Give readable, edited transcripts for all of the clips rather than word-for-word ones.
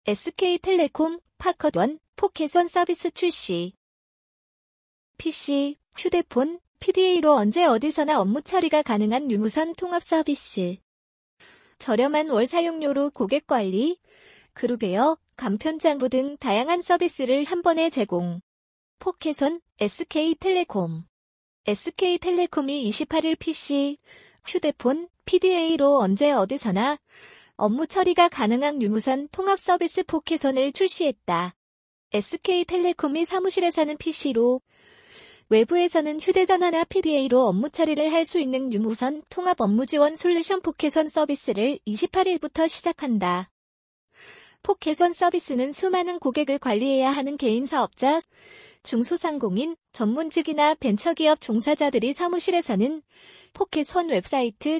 SK텔레콤, 파컷원, 포켓원 서비스 출시. PC, 휴대폰, PDA로 언제 어디서나 업무 처리가 가능한 유무선 통합 서비스. 저렴한 월 사용료로 고객 관리, 그룹웨어, 간편장부 등 다양한 서비스를 한 번에 제공. 포켓원, SK텔레콤. SK텔레콤이 28일 PC, 휴대폰, PDA로 언제 어디서나 업무 처리가 가능한 유무선 통합 서비스 포켓원을 출시했다. SK텔레콤이 사무실에서는 PC로, 외부에서는 휴대전화나 PDA로 업무 처리를 할 수 있는 유무선 통합 업무 지원 솔루션 포켓원 서비스를 28일부터 시작한다. 포켓원 서비스는 수많은 고객을 관리해야 하는 개인 사업자, 중소상공인, 전문직이나 벤처기업 종사자들이 사무실에서는 포켓원 웹사이트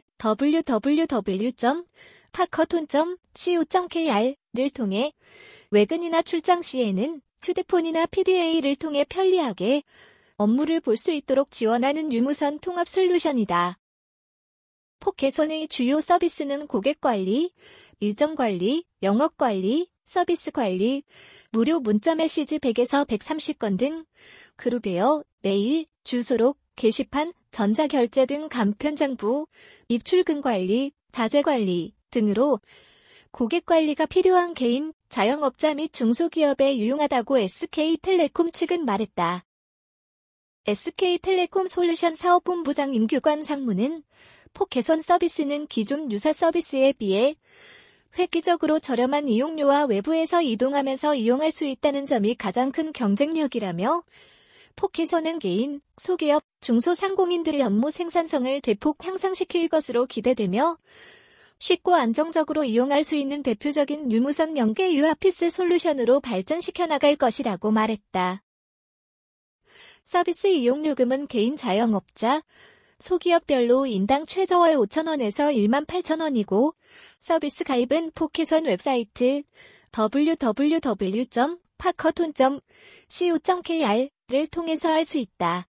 www.pacoton.co.kr을 통해 외근이나 출장 시에는 휴대폰이나 PDA를 통해 편리하게 업무를 볼 수 있도록 지원하는 유무선 통합 솔루션이다. 포켓원의 주요 서비스는 고객 관리, 일정 관리, 영업 관리, 서비스 관리, 무료 문자 메시지 100에서 130건 등 그룹웨어, 메일, 주소록, 게시판, 전자결제 등 간편장부, 입출금 관리, 자재 관리 등으로 고객 관리가 필요한 개인, 자영업자 및 중소기업에 유용하다고 SK텔레콤 측은 말했다. SK텔레콤 솔루션 사업본부장 임규관 상무는 포켓원 서비스는 기존 유사 서비스에 비해 획기적으로 저렴한 이용료와 외부에서 이동하면서 이용할 수 있다는 점이 가장 큰 경쟁력이라며 포켓원은 개인, 소기업, 중소상공인들의 업무 생산성을 대폭 향상시킬 것으로 기대되며 쉽고 안정적으로 이용할 수 있는 대표적인 유무선 연계 유아피스 솔루션으로 발전시켜 나갈 것이라고 말했다. 서비스 이용요금은 개인 자영업자, 소기업별로 인당 최저월 5,000원에서 18,000원이고 서비스 가입은 포켓원 웹사이트 www.pacoton.co.kr을 통해서 할 수 있다.